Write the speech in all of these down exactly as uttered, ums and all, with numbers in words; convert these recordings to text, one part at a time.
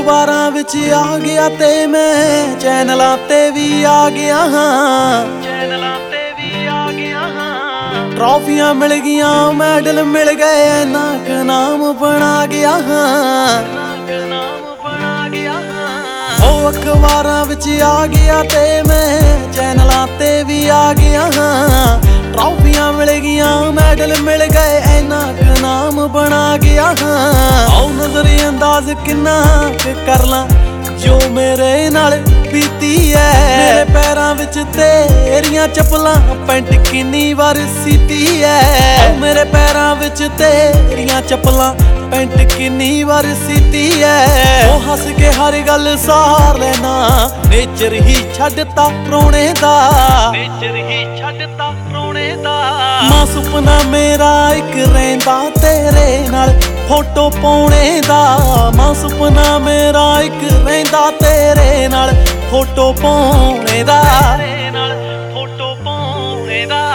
ਅਖਬਾਰਾਂ ਵਿੱਚ ਆ ਗਿਆ ਤੇ ਮੈਂ ਚੈਨਲਾਂ ਤੇ ਵੀ ਆ ਗਿਆ ਹਾਂ ਚੈਨਲਾਂ ਤੇ ਵੀ ਆ ਗਿਆ ਹਾਂ ਟਰਾਫੀਆਂ ਮਿਲ ਗਈਆਂ ਮੈਡਲ ਮਿਲ ਗਏ ਐਨਾ ਕੁ ਨਾਮ ਬਣਾ ਗਿਆ ਹਾਂ ਨਾਮ ਬਣਾ ਗਿਆ ਹਾਂ ਉਹ ਅਖਬਾਰਾਂ ਵਿੱਚ ਆ ਗਿਆ ਤੇ ਮੈਂ ਚੈਨਲਾਂ ਤੇ ਵੀ ਆ ਗਿਆ ਹਾਂ ਟਰਾਫੀਆਂ ਮਿਲ ਗਈਆਂ ਮੈਡਲ ਮਿਲ ਗਏ ਐਨਾ ਕੁ ਨਾਮ ਬਣਾ ਗਿਆ ਹਾਂ ਆਉ ਨਜ਼ਰ ਅੰਦਾਜ਼ ਕਿੰਨਾ ਕੁ ਕਰ ਲਾਂ ਜੋ ਮੇਰੇ ਨਾਲ ਬੀਤੀ ਐ ਮੇਰੇ ਪੈਰਾਂ ਵਿੱਚ ਤੇਰੀਆਂ ਚੱਪਲਾਂ ਪੈਂਟ ਕਿੰਨੀ ਵਾਰ ਸੀਤੀ ਐ ਮੇਰੇ ਪੈਰਾਂ ਵਿੱਚ ਤੇਰੀਆਂ ਚੱਪਲਾਂ ਪੈਂਟ ਕਿੰਨੀ ਵਾਰ ਸੀਤੀ ਐ ਉਹ ਹੱਸ ਕੇ ਹਰ ਗੱਲ ਸਾਰ ਲੈਣਾ ਨੇਚਰ ਹੀ ਛੱਡਤਾ ਰੋਣੇ ਦਾ ਨੇਚਰ ਹੀ ਛੱਡਤਾ ਰੋਣੇ ਦਾ ਮਾਂ ਸੁਪਨਾ ਮੇਰਾ ਇੱਕ ਰਹਿੰਦਾ ਤੇਰੇ ਨਾਲ ਫੋਟੋ ਪਾਉਣੇ ਦਾ ਮਾਂ ਸੁਪਨਾ ਮੇਰਾ ਇੱਕ ਰਹਿੰਦਾ ਤੇਰੇ ਨਾਲ ਫੋਟੋ ਪਾਉਣੇ ਦਾ ਤੇਰੇ ਨਾਲ ਫੋਟੋ ਪਾਉਣੇ ਦਾ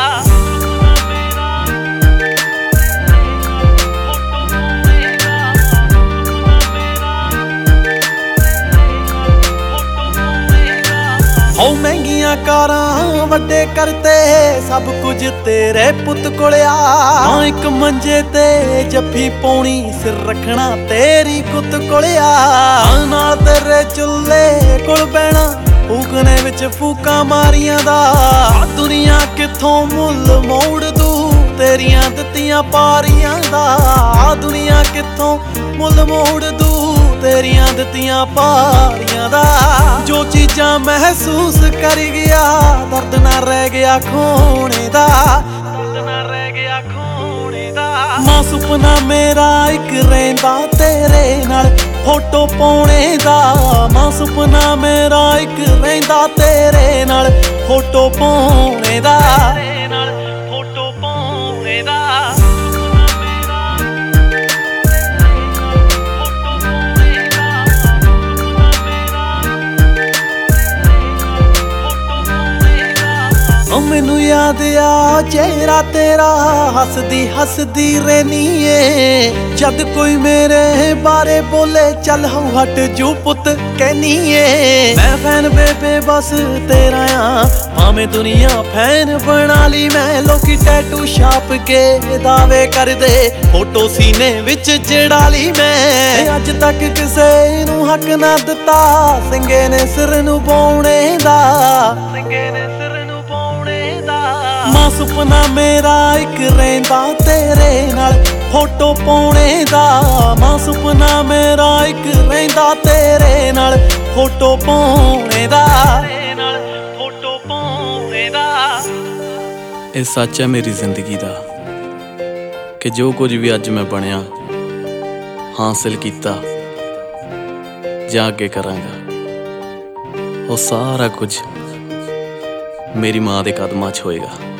ਹੋ ਮਹਿੰਗੀਆਂ ਕਾਰਾਂ ਵੱਡੇ ਕਰਤੇ ਸਭ ਕੁਝ ਤੇਰੇ ਪੁੱਤ ਕੋਲ ਆ ਹਾਂ ਇੱਕ ਮੰਜੇ ਤੇ ਜੱਫੀ ਪਾਉਣੀ ਸਿਰ ਰੱਖਣਾ ਤੇਰੀ ਕੁੱਤ ਕੋਲ ਆ ਨਾਲ ਤੇਰੇ ਚੁੱਲ੍ਹੇ ਕੋਲ ਬਹਿਣਾ ਫੂਕਣੇ ਵਿੱਚ ਫੂਕਾਂ ਮਾਰੀਆਂ ਦਾ ਦੁਨੀਆ ਕਿੱਥੋਂ ਮੁੱਲ ਮੋੜ ਦੂ ਤੇਰੀਆਂ ਦਿੱਤੀਆਂ ਪਾਰੀਆਂ ਦਾ ਦੁਨੀਆ ਕਿੱਥੋਂ ਮੁੱਲ ਮੋੜ ਦੂ ਤੇਰੀਆਂ ਦਿੱਤੀਆਂ ਪਾਰੀਆਂ ਦਾ ਜੋ ਚੀਜ਼ਾਂ ਮਹਿਸੂਸ ਕਰ ਗਿਆ ਦਰਦ ਨਾ ਰਹਿ ਗਿਆ ਖੋਣੇ ਦਾ ਦਰਦ ਨਾ ਰਹਿ ਗਿਆ ਖੋਣੇ ਦਾ ਮਾਂ ਸੁਪਨਾ ਮੇਰਾ ਇੱਕ ਰਹਿੰਦਾ ਤੇਰੇ ਨਾਲ ਫੋਟੋ ਪਾਉਣੇ ਦਾ ਮਾਂ ਸੁਪਨਾ ਮੇਰਾ ਇੱਕ ਰਹਿੰਦਾ ਤੇਰੇ ਨਾਲ ਫੋਟੋ ਪਾਉਣੇ ਦਾ ਤੇਰੇ ਨਾਲ ਫੋਟੋ ਪਾਉਣੇ ਦਾ ਮੈਨੂੰ ਯਾਦ ਆ ਚਿਹਰਾ ਤੇਰਾ ਹੱਸਦੀ ਹੱਸਦੀ ਰਹਿਨੀ ਏ ਜਦ ਕੋਈ ਮੇਰੇ ਬਾਰੇ ਬੋਲੇ ਚੱਲ ਹਉ ਹਟ ਜੂ ਪੁੱਤ ਕਹਿਨੀ ਏ ਮੈਂ ਫੈਨ ਬੇਬੇ ਬਸ ਤੇਰਾ ਆ ਭਾਵੇਂ ਦੁਨੀਆ ਫੈਨ ਬਣਾ ਲਈ ਮੈਂ ਲੋਕੀ ਟੈਟੂ ਛਾਪ ਕੇ ਦਾਅਵੇ ਕਰਦੇ ਫੋਟੋ ਸੀਨੇ ਵਿੱਚ ਜੜਾ ਲਈ ਮੈਂ ਅੱਜ ਤੱਕ ਕਿਸੇ ਨੂੰ ਹੱਕ ਨਾ ਦਿੱਤਾ ਸਿੰਘੇ ਨੇ ਸਿਰ ਨੂੰ ਪਾਉਣੇ ਦਾ ਸਿੰਘੇ ਨੇ ਸਿਰ ਮਾਂ ਸੁਪਨਾ ਮੇਰਾ ਇੱਕ ਰਹਿੰਦਾ ਤੇਰੇ ਨਾਲ ਫੋਟੋ ਪਾਉਣੇ ਦਾ ਮਾਂ ਸੁਪਨਾ ਮੇਰਾ ਇੱਕ ਰਹਿੰਦਾ ਤੇਰੇ ਨਾਲ ਫੋਟੋ ਪਾਉਣੇ ਦਾ ਤੇਰੇ ਨਾਲ ਫੋਟੋ ਪਾਉਣੇ ਦਾ ਇਹ ਸੱਚ ਹੈ ਮੇਰੀ ਜ਼ਿੰਦਗੀ ਦਾ ਕਿ ਜੋ ਕੁਝ ਵੀ ਅੱਜ ਮੈਂ ਬਣਿਆ ਹਾਸਿਲ ਕੀਤਾ ਜਾਂ ਅੱਗੇ ਕਰਾਂਗਾ ਉਹ ਸਾਰਾ ਕੁਝ ਮੇਰੀ ਮਾਂ ਦੇ ਕਦਮਾਂ 'ਚ ਹੋਏਗਾ।